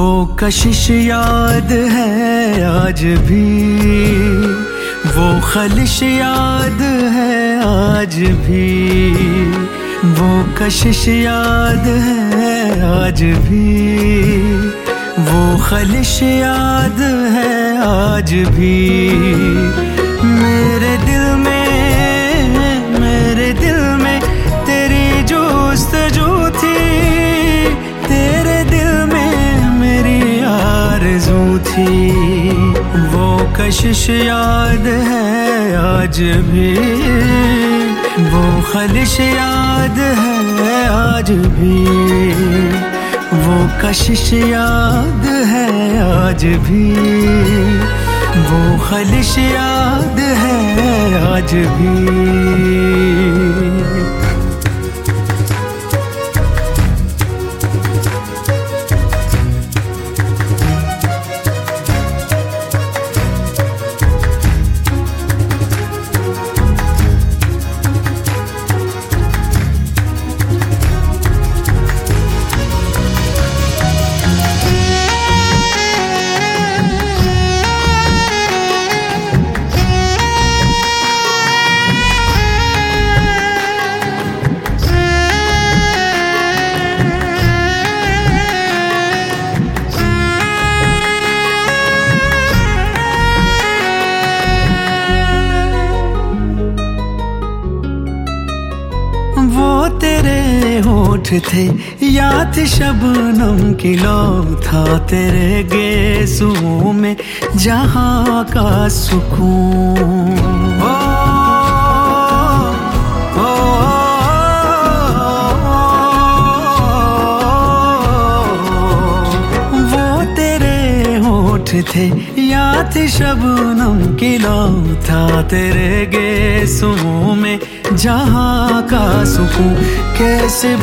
वो कशिश याद है आज भी, वो खलिश याद है आज भी, वो कशिश याद है आज भी, वो खलिश याद है आज भी। मेरे दिल में तेरी जुस्तजू थी, तेरे दिल में मेरी आरज़ू थी। वो कशिश याद है आज भी, वो खलिश याद है आज भी, वो कशिश याद है आज भी, वो खलिश याद है आज भी। वो तेरे होठ थे या थी शबनम की लौ, था तेरे गेसुओं में जहाँ का सुकून। वो तेरे होठ थे या थी शबनम की लौ, था तेरे गेसुओं में जहाँ का सुकून। कैसे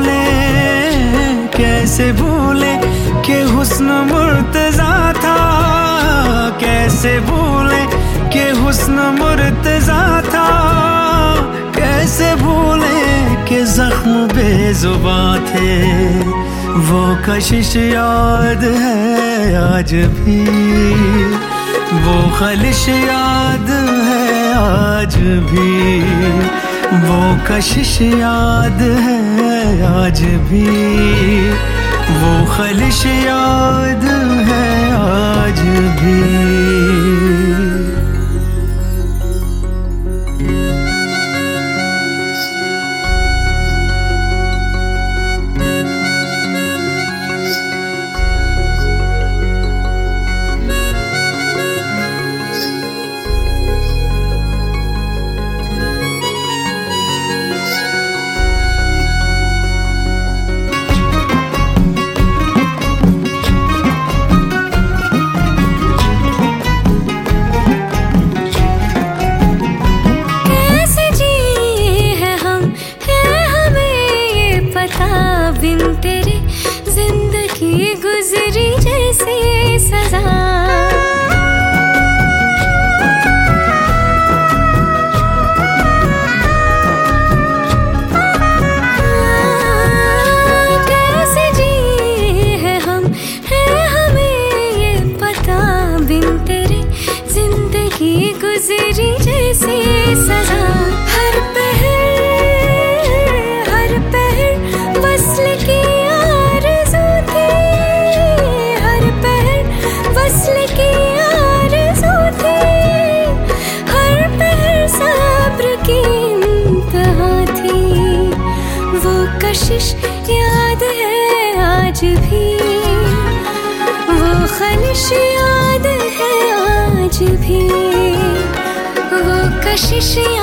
भूले कि हुस्न मुर्तज़ा था, कैसे भूले कि हुस्न मुर्तज़ा था, कैसे भूले कि ज़ख्म बेज़ुबां थे। वो कशिश याद है आज भी, वो खलिश याद है आज भी, वो कशिश याद है आज भी, वो खलिश याद है आज भी। बिन तेरे जिंदगी गुजरी जैसे सजा, कैसे जिए हैं हम, है हमें ये पता। बिन तेरे जिंदगी गुजरी जैसे सजा। हर पहर वस्ल की आरज़ू थी, हर पहर वस्ल की आरज़ू थी, हर पहर सब्र की इंतहा थी। वो कशिश याद है आज भी, वो खलिश याद है आज भी, वो कशिश